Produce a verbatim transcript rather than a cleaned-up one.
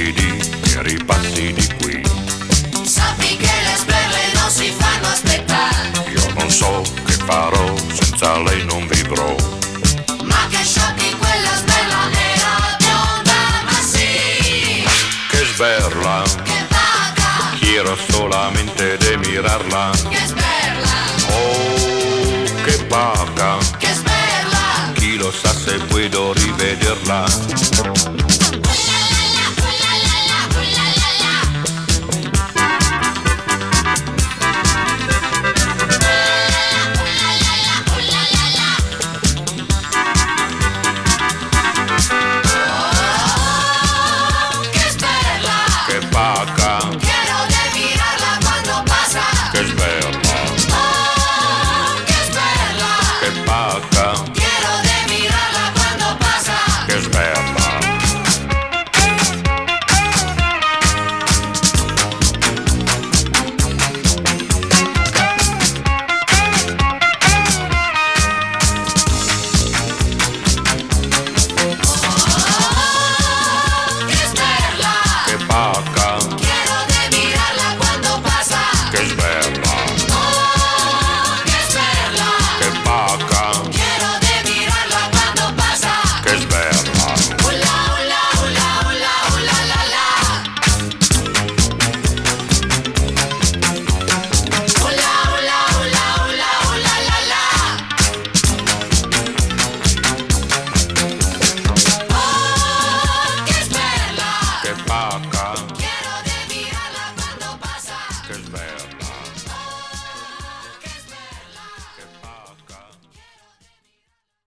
ripassi di, e ripassi di qui. Sappi che le sberle non si fanno aspettare. Io non so che farò, senza lei non vivrò. Ma che sciocchi, quella sberla era bionda, ma sì. Che sberla, Che vaca, quiero solamente de mirarla. che sberla, Oh, che vaca, che sberla. chi lo sa se puedo rivederla.